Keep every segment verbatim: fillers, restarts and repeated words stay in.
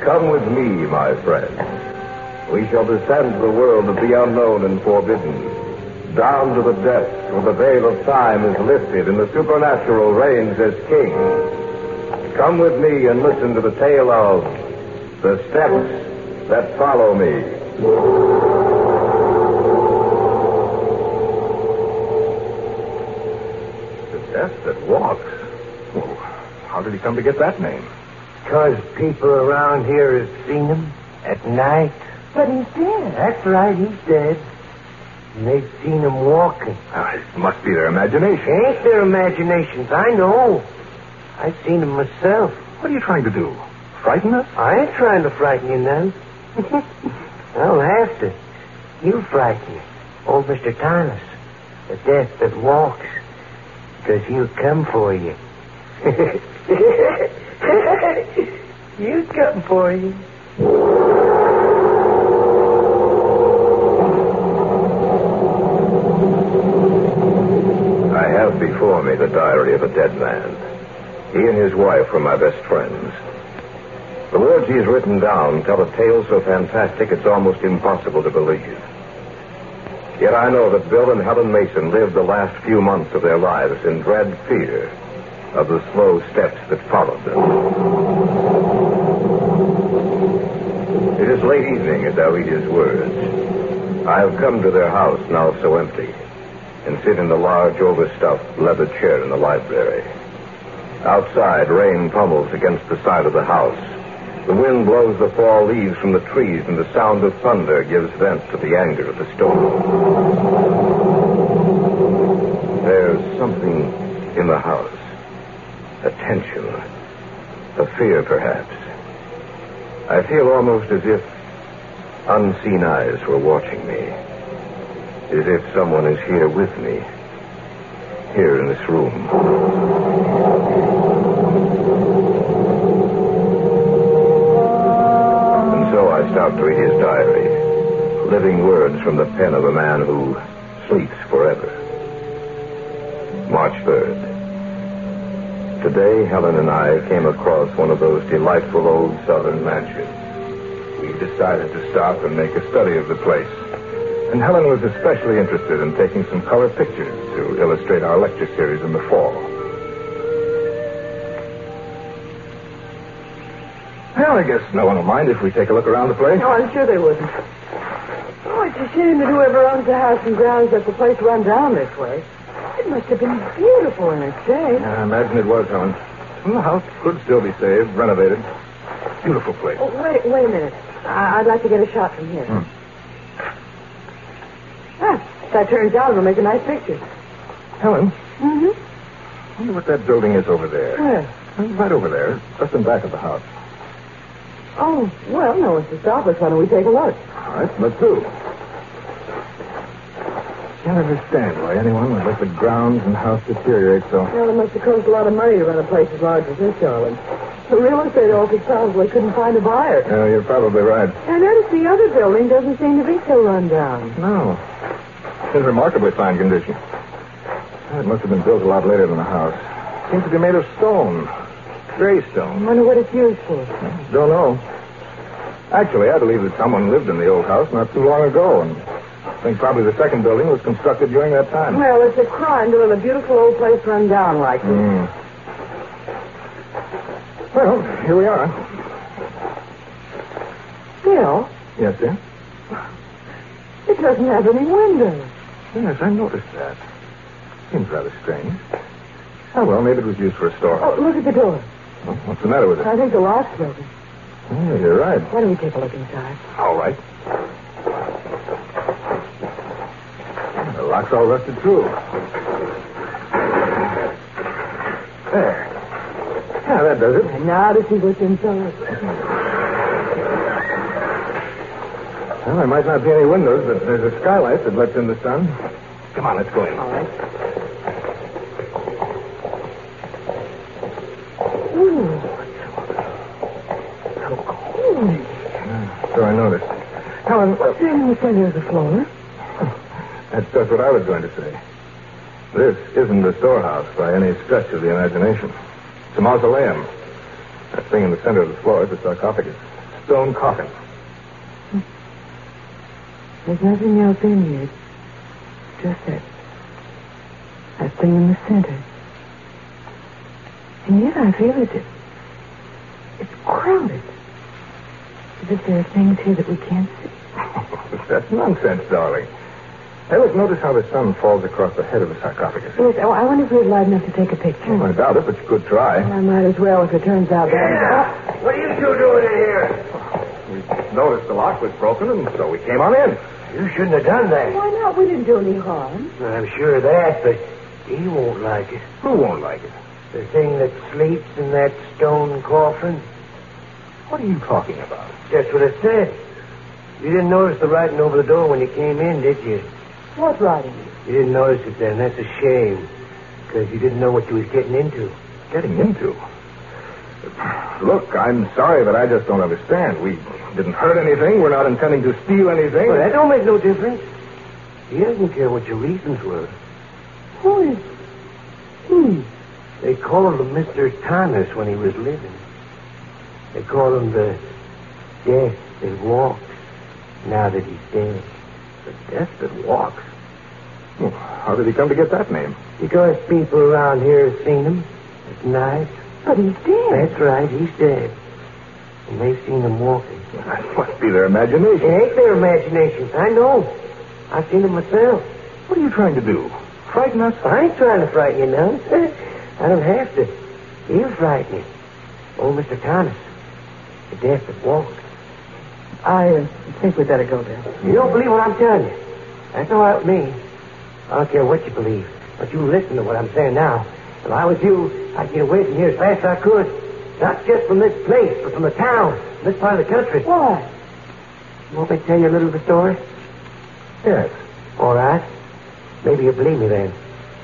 Come with me, my friend. We shall descend to the world of the unknown and forbidden. Down to the depths where the veil of time is lifted and the supernatural reigns as king. Come with me and listen to the tale of The Steps That Follow Me. The Steps That Walks? Well, how did he come to get that name? Because people around here have seen him at night. But he's dead. That's right, he's dead. And they've seen him walking. Ah, it must be their imagination. Ain't their imaginations, I know. I've seen him myself. What are you trying to do? Frighten us? I ain't trying to frighten you none. I don't have to. You frighten me. Old Mister Thomas. The death that walks. Because he'll come for you. He'll come for you. I have before me the diary of a dead man. He and his wife were my best friends. The words he's written down tell a tale so fantastic it's almost impossible to believe. Yet I know that Bill and Helen Mason lived the last few months of their lives in dread fear of the slow steps that followed them. It is late evening as I read his words. I have come to their house, now so empty, and sit in the large, overstuffed leather chair in the library. Outside, rain pummels against the side of the house. The wind blows the fall leaves from the trees, and the sound of thunder gives vent to the anger of the storm. There's something in the house. A tension. A fear, perhaps. I feel almost as if unseen eyes were watching me. As if someone is here with me. Here in this room. I stopped to read his diary, living words from the pen of a man who sleeps forever. March third. Today, Helen and I came across one of those delightful old southern mansions. We decided to stop and make a study of the place. And Helen was especially interested in taking some color pictures to illustrate our lecture series in the fall. Well, I guess no one will mind if we take a look around the place. No, I'm sure they wouldn't. Oh, it's a shame that whoever owns the house and grounds let the place run down this way. It must have been beautiful in its day. Yeah, I imagine it was, Helen. Well, the house could still be saved, renovated. Beautiful place. Oh, wait, wait a minute. I- I'd like to get a shot from here. Hmm. Ah, if that turns out, it'll make a nice picture. Helen, Mm-hmm. I wonder what that building is over there. Where? Right over there, just in back of the house. Oh, well, no one's to stop us. Why don't we take a look? All right, let's do. Can't understand why anyone would let the grounds and house deteriorate so. Well, it must have cost a lot of money to run a place as large as this, Charlie. The real estate office probably couldn't find a buyer. Yeah, you're probably right. I noticed the other building doesn't seem to be so run down. No. It's in remarkably fine condition. It must have been built a lot later than the house. Seems to be made of stone. Gray I stone. wonder what it's used for. Don't know. Actually, I believe that someone lived in the old house not too long ago, and I think probably the second building was constructed during that time. Well, it's a crime to let a beautiful old place run down like this. Mm. Well, here we are. Bill, Yes, dear? it doesn't have any windows. Yes, I noticed that. Seems rather strange. Oh, well, maybe it was used for a store. Oh, look at the door. Well, what's the matter with it? I think the lock's broken. Oh, you're right. Why don't we take a look inside? All right. The lock's all rusted through. There. Yeah, that does it. And now to see what's inside. Well, there might not be any windows, but there's a skylight that lets in the sun. Come on, let's go in. All right. Ooh, so cold. Yeah, so I noticed. Helen, uh, What's there in the center of the floor? that's just what I was going to say. This isn't a storehouse by any stretch of the imagination. It's a mausoleum. That thing in the center of the floor is a sarcophagus. stone coffin. There's nothing else in here. Just that, that thing in the center. And yet I feel it. It's crowded. As if there are things here that we can't see. That's nonsense, darling. Hey, look, notice how the sun falls across the head of the sarcophagus. Yes, oh, I wonder if we're light enough to take a picture. I doubt it, but you could try. Well, I might as well if it turns out that... Yeah. What are you two doing in here? We noticed the lock was broken, and so we came on in. You shouldn't have done that. Why not? We didn't do any harm. I'm sure of that, but he won't like it. Who won't like it? The thing that sleeps in that stone coffin. What are you talking about? Just what it said. You didn't notice the writing over the door when you came in, did you? What writing? You didn't notice it then. That's a shame. Because you didn't know what you was getting into. Getting into? Look, I'm sorry, but I just don't understand. We didn't hurt anything. We're not intending to steal anything. Well, that don't make no difference. He doesn't care what your reasons were. Who is... Hmm. They called him Mister Thomas when he was living. They called him the Death That Walks, now that he's dead. The Death That Walks? Well, how did he come to get that name? Because people around here have seen him at night. But he's dead. That's right, he's dead. And they've seen him walking. That must be their imagination. It ain't their imaginations, I know. I've seen him myself. What are you trying to do? Frighten us? I ain't trying to frighten you now. I don't have to. He'll frighten you. Oh, Mister Thomas. The Death That Walks. I uh, think we'd better go there. You don't believe what I'm telling you. That's all right with me. I don't care what you believe. But you listen to what I'm saying now. If I was you, I'd get away from here as fast as I could. Not just from this place, but from the town, this part of the country. Why? You want me to tell you a little of the story? Yes. All right. Maybe you'll believe me then.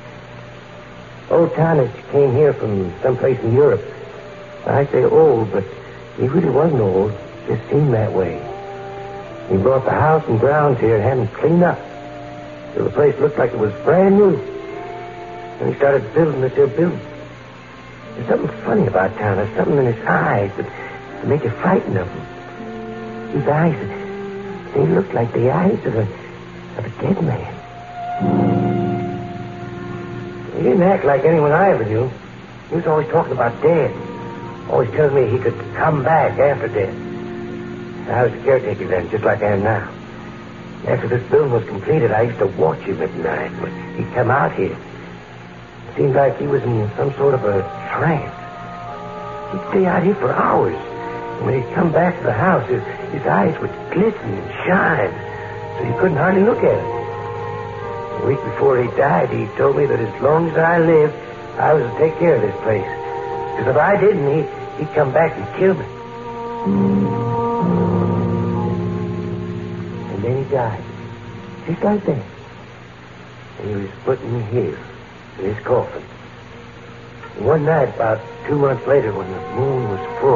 Old Thomas came here from someplace in Europe. I say old, but he really wasn't old. Just seemed that way. He brought the house and grounds here and had them cleaned up. So the place looked like it was brand new. And he started building this here building. There's something funny about Thomas, something in his eyes that, that make you frightened of him. His eyes, they looked like the eyes of a, of a dead man. He didn't act like anyone I ever knew. He was always talking about dead. Always telling me he could come back after death. I was a caretaker then, just like I am now. After this building was completed, I used to watch him at night when he'd come out here. It seemed like he was in some sort of a trance. He'd stay out here for hours. And when he'd come back to the house, his, his eyes would glisten and shine, so you couldn't hardly look at him. A week before he died, he told me that as long as I lived, I was to take care of this place. Because if I didn't, he, he'd come back and kill me. And then he died. Just like that. And he was put in here, in his coffin. And one night, about two months later, when the moon was full,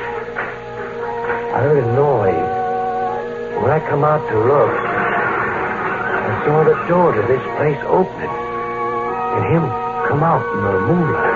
I heard a noise. And when I come out to look, I saw the door to this place opening. And him come out in the moonlight.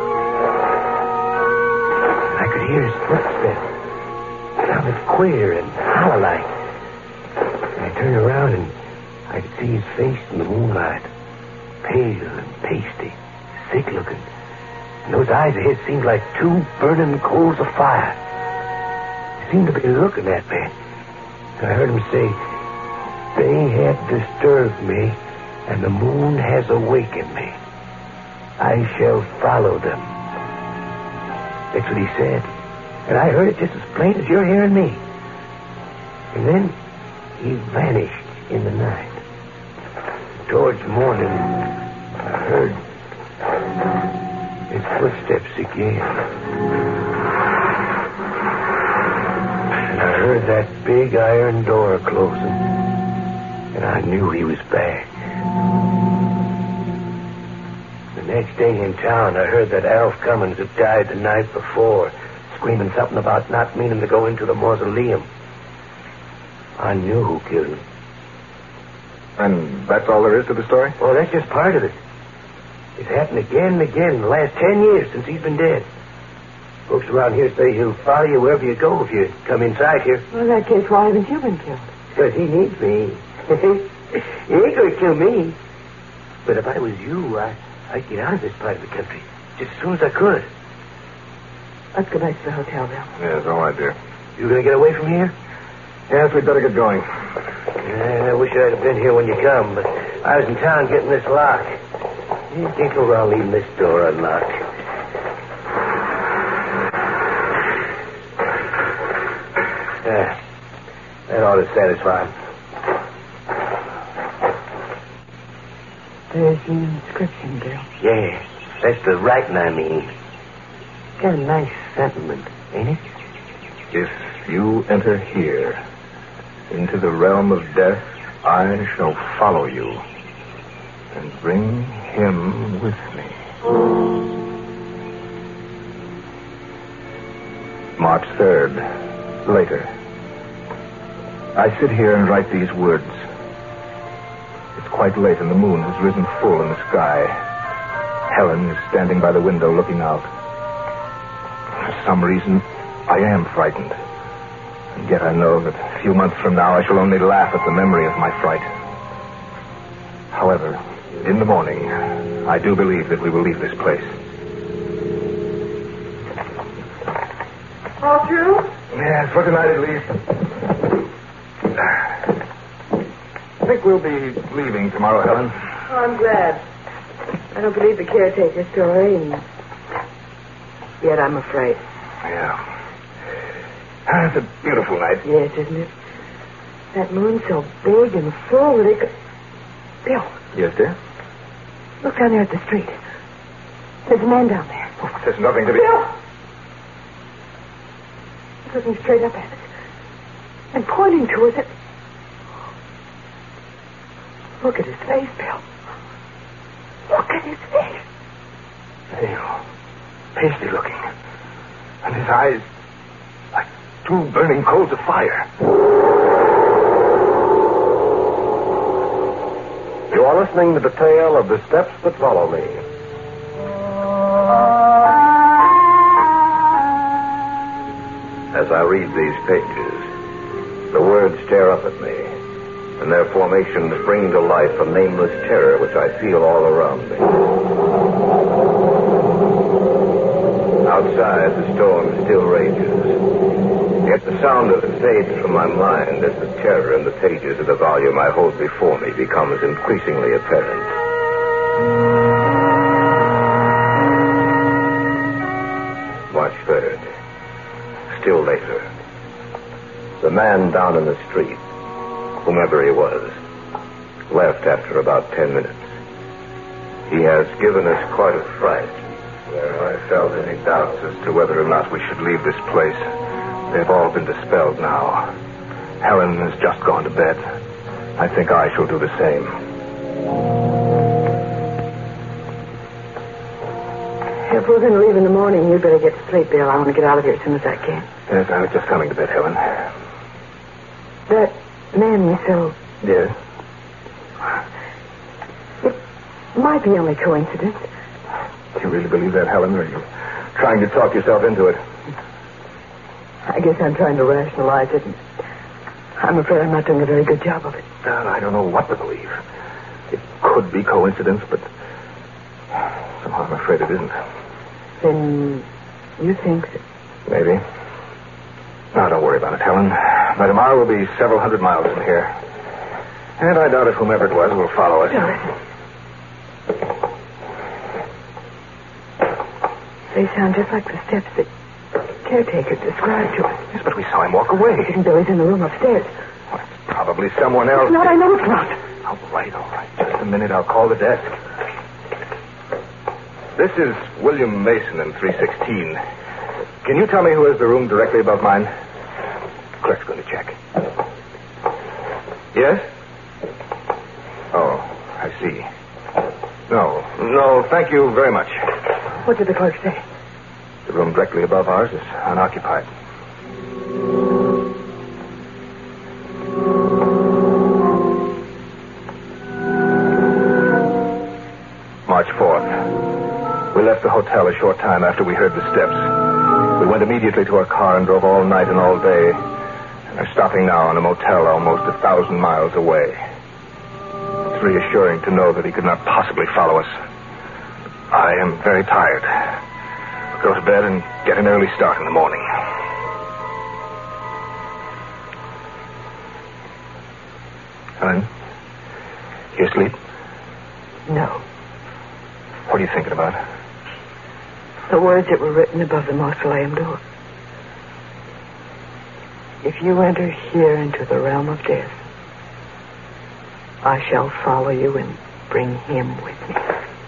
I could hear his footsteps. It sounded queer and hollow-like. And I turned around and I could see his face in the moonlight. Pale and pasty, sick-looking. And those eyes of his seemed like two burning coals of fire. He seemed to be looking at me. And I heard him say, "They have disturbed me, and the moon has awakened me. I shall follow them." That's what he said. And I heard it just as plain as you're hearing me. And then he vanished in the night. Towards morning, I heard his footsteps again. And I heard that big iron door closing. And I knew he was back. The next day in town, I heard that Alf Cummins had died the night before, screaming something about not meaning to go into the mausoleum. I knew who killed him. And that's all there is to the story? Oh, that's just part of it. It's happened again and again in the last ten years since he's been dead. Folks around here say he'll follow you wherever you go if you come inside here. Well, in that case, why haven't you been killed? Because he needs me. He ain't going to kill me. But if I was you, I, I'd get out of this part of the country just as soon as I could. Let's go back to the hotel, Bill. Yes, all right, dear. You going to get away from here? Yes, we'd better get going. Yeah, I wish I'd have been here when you come, but I was in town getting this lock. You can't go around leaving this door unlocked. Yeah, that ought to satisfy him. There's the inscription, Bill. Yeah, that's the writing, I mean. Got a nice sentiment, ain't it? If you enter here, into the realm of death, I shall follow you and bring him with me. March third, later. I sit here and write these words. It's quite late and the moon has risen full in the sky. Helen is standing by the window looking out. For some reason, I am frightened. And yet I know that a few months from now I shall only laugh at the memory of my fright. However, in the morning, I do believe that we will leave this place. All through? Yes, for tonight at least. I think we'll be leaving tomorrow, Helen. Oh, I'm glad. I don't believe the caretaker story, and yet I'm afraid. Yeah. Ah, it's a beautiful night. Yes, isn't it? That moon so big and full that it could... Bill, Yes, dear? look down there at the street. There's a man down there. Oh, there's nothing to be... Bill! He's looking straight up at us. And pointing to us. At... Look at his face, Bill. Look at his face. Pale, pasty looking. And his eyes like two burning coals of fire. You are listening to the tale of The Steps That Follow Me. As I read these pages, the words stare up at me, and their formations bring to life a nameless terror which I feel all around me. Outside, the storm still rages. Yet the sound of it fades from my mind as the terror in the pages of the volume I hold before me becomes increasingly apparent. March third. Still later. The man down in the street, whomever he was, left after about ten minutes. He has given us quite a fright. Where I felt any doubts as to whether or not we should leave this place, they've all been dispelled now. Helen has just gone to bed. I think I shall do the same. If we're going to leave in the morning, you'd better get to sleep, Bill. I want to get out of here as soon as I can. Yes, I was just coming to bed, Helen. That man we saw, Yes? it might be only coincidence. Do you really believe that, Helen, or are you trying to talk yourself into it? I guess I'm trying to rationalize it. And I'm afraid I'm not doing a very good job of it. Well, I don't know what to believe. It could be coincidence, but somehow I'm afraid it isn't. Then you think that... Maybe. Now, don't worry about it, Helen. By tomorrow we'll be several hundred miles from here. And I doubt if whomever it was will follow us. No. They sound just like the steps that caretaker described to us. Yes, but we saw him walk away. Isn't Billy's in the room upstairs? Well, it's probably someone else. It's not, I know it's not. All right, all right. Just a minute, I'll call the desk. This is William Mason in three sixteen. Can you tell me who has the room directly above mine? Clerk's going to check. Yes? Oh, I see. No, no, thank you very much. What did the clerk say? The room directly above ours is unoccupied. March fourth. We left the hotel a short time after we heard the steps. We went immediately to our car and drove all night and all day. And are stopping now in a motel almost a thousand miles away. It's reassuring to know that he could not possibly follow us. I am very tired. I'll go to bed and get an early start in the morning. Helen, you asleep? No. What are you thinking about? The words that were written above the mausoleum door. If you enter here into the realm of death, I shall follow you and bring him with me.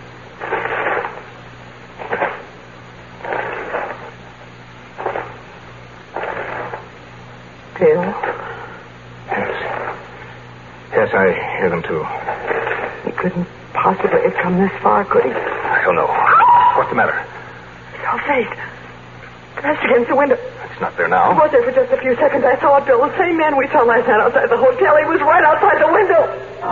Bill? Yes. Yes, I hear them too. He couldn't possibly have come this far, could he? I don't know. What's the matter? Your face. Pressed against the window. It's not there He now. was there for just a few seconds. I saw it, Bill. The same man we saw last night outside the hotel. He was right outside the window.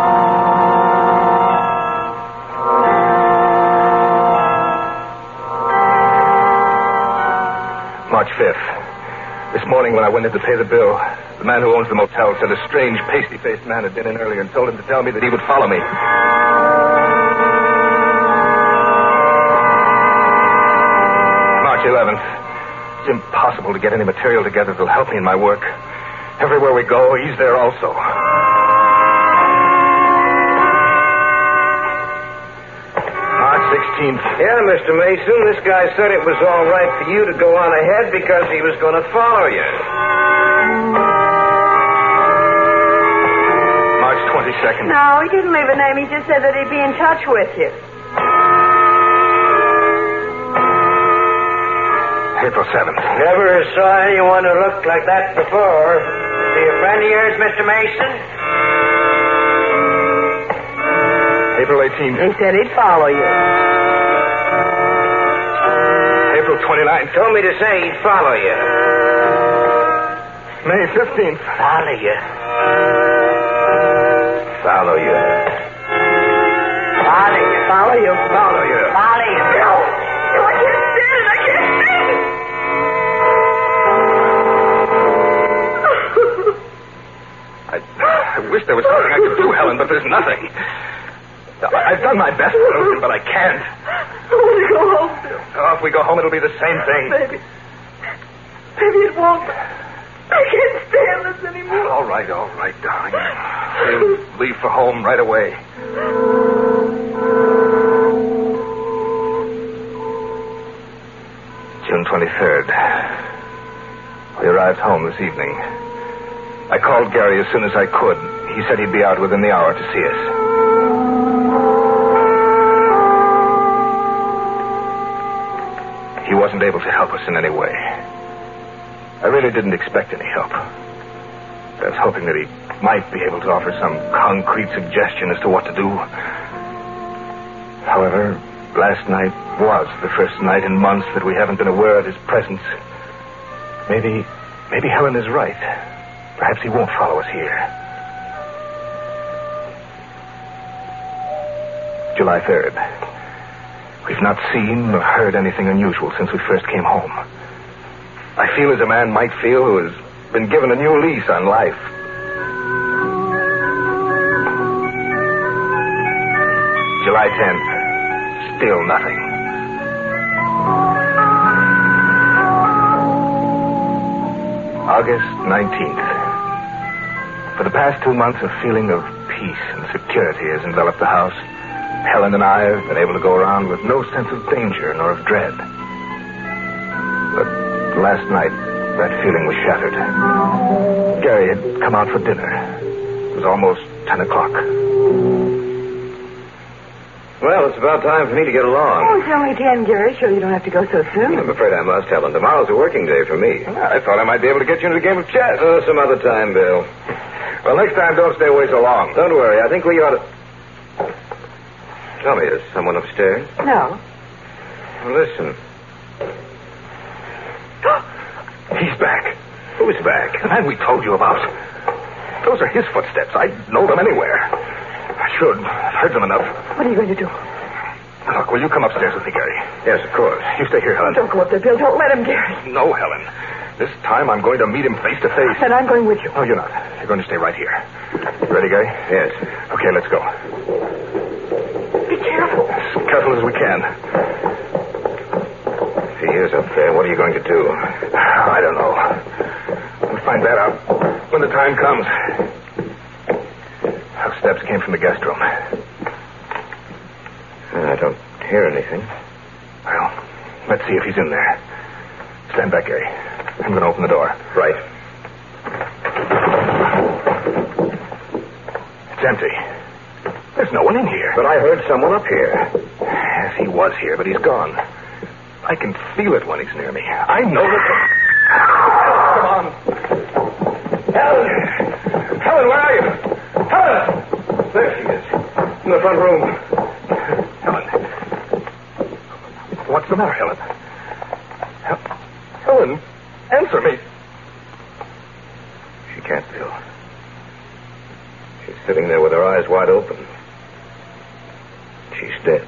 March fifth. This morning when I went in to pay the bill, the man who owns the motel said a strange, pasty-faced man had been in earlier and told him to tell me that he would follow me. March eleventh. It's impossible to get any material together that'll help me in my work. Everywhere we go, he's there also. March sixteenth. Yeah, Mister Mason, this guy said it was all right for you to go on ahead because he was going to follow you. March twenty-second. No, he didn't leave a name. He just said that he'd be in touch with you. April seventh. Never saw anyone who looked like that before. Is he a friend of yours, Mister Mason? April eighteenth. He said he'd follow you. April twenty-ninth. Told me to say he'd follow you. May fifteenth. Follow you? Follow you. Follow you. Follow you. Follow you. Follow you. No. No, I can't stand it. I can't stand it. I, I wish there was something I could do, Helen, but there's nothing. I've done my best, Wilson, but I can't. I want to go home, Bill. Oh, if we go home, it'll be the same thing. Maybe. Maybe it won't. I can't stand this anymore. All right, all right, darling. We'll leave for home right away. June twenty-third. We arrived home this evening. I called Gary as soon as I could. He said he'd be out within the hour to see us. He wasn't able to help us in any way. I really didn't expect any help. I was hoping that he might be able to offer some concrete suggestion as to what to do. However, last night was the first night in months that we haven't been aware of his presence. Maybe, maybe Helen is right. Perhaps he won't follow us here. July third. We've not seen or heard anything unusual since we first came home. I feel as a man might feel who has been given a new lease on life. July tenth. Still nothing. August nineteenth. For the past two months, a feeling of peace and security has enveloped the house. Helen and I have been able to go around with no sense of danger nor of dread. But last night, that feeling was shattered. Gary had come out for dinner. It was almost ten o'clock. Well, it's about time for me to get along. Oh, it's only ten, Gary. Sure you don't have to go so soon. I'm afraid I must, Helen. Tomorrow's a working day for me. I thought I might be able to get you into a game of chess. Oh, some other time, Bill. Well, next time, don't stay away so long. Don't worry. I think we ought to... Tell me, is someone upstairs? No. Well, listen. He's back. Who's back? The man we told you about. Those are his footsteps. I'd know them anywhere. I should. I've heard them enough. What are you going to do? Look, will you come upstairs with me, Gary? Yes, of course. You stay here, Helen. Don't go up there, Bill. Don't let him, Gary. No, Helen. This time I'm going to meet him face to face. And I'm going with you. No, you're not. You're going to stay right here. Ready, Gary? Yes. Okay, let's go. Be careful. As careful as we can. If he is up there, what are you going to do? I don't know. We'll find that out when the time comes. Those steps came from the guest room. I don't hear anything. Well, let's see if he's in there. Stand back, Gary. I'm going to open the door. Right. It's empty. There's no one in here. But I heard someone up here. Yes, he was here, but he's gone. I can feel it when he's near me. I know that... Come on. Helen! Helen, where are you? Helen! There she is. In the front room. Helen. What's the matter, Helen? Hel- Helen, answer me. She can't, Bill. She's sitting there with her eyes wide open. She's dead.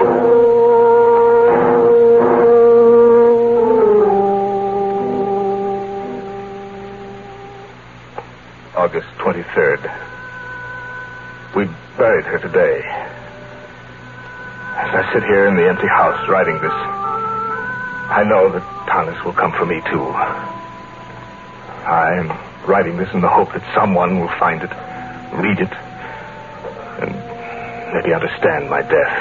August twenty-third. We buried her today. As I sit here in the empty house writing this, I know that Thomas will come for me, too. I'm writing this in the hope that someone will find it, read it, and maybe understand my death.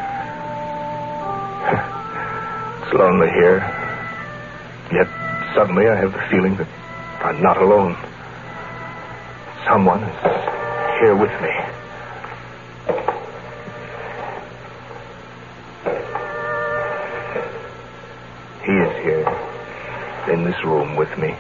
It's lonely here, yet suddenly I have the feeling that I'm not alone. Someone is here with me. He is here, in this room with me.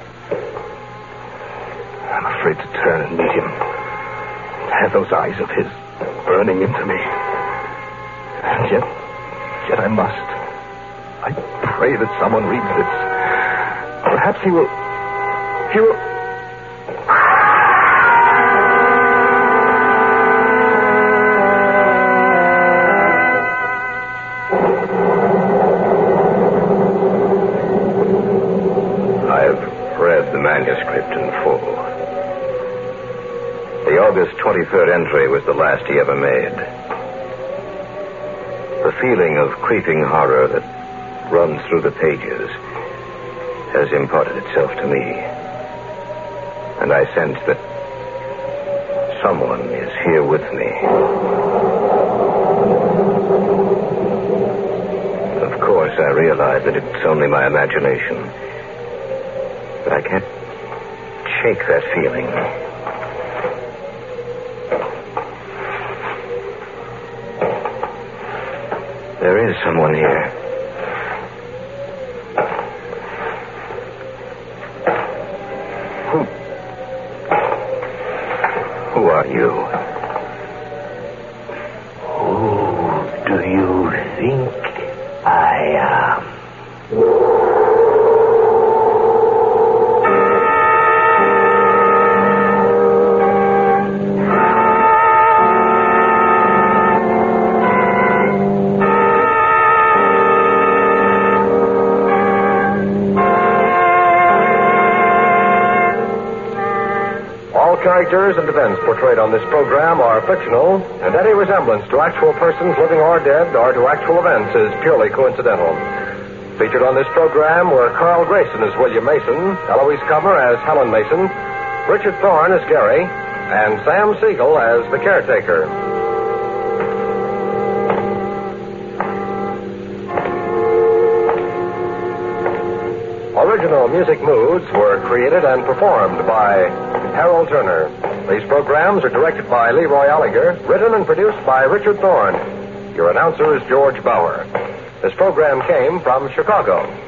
I'm afraid to turn and meet him. To have those eyes of his burning into me. And yet, yet I must. I pray that someone reads this. Perhaps he will... He will... Manuscript in full. The August twenty-third entry was the last he ever made. The feeling of creeping horror that runs through the pages has imparted itself to me. And I sense that someone is here with me. Of course, I realize that it's only my imagination. But I can't shake that feeling. There is someone here. Who... Who are you? Who do you think I am? Characters and events portrayed on this program are fictional, and any resemblance to actual persons living or dead or to actual events is purely coincidental. Featured on this program were Carl Grayson as William Mason, Eloise Comer as Helen Mason, Richard Thorne as Gary, and Sam Siegel as the caretaker. Original music moods were created and performed by Harold Turner. These programs are directed by Leroy Alliger, written and produced by Richard Thorne. Your announcer is George Bauer. This program came from Chicago.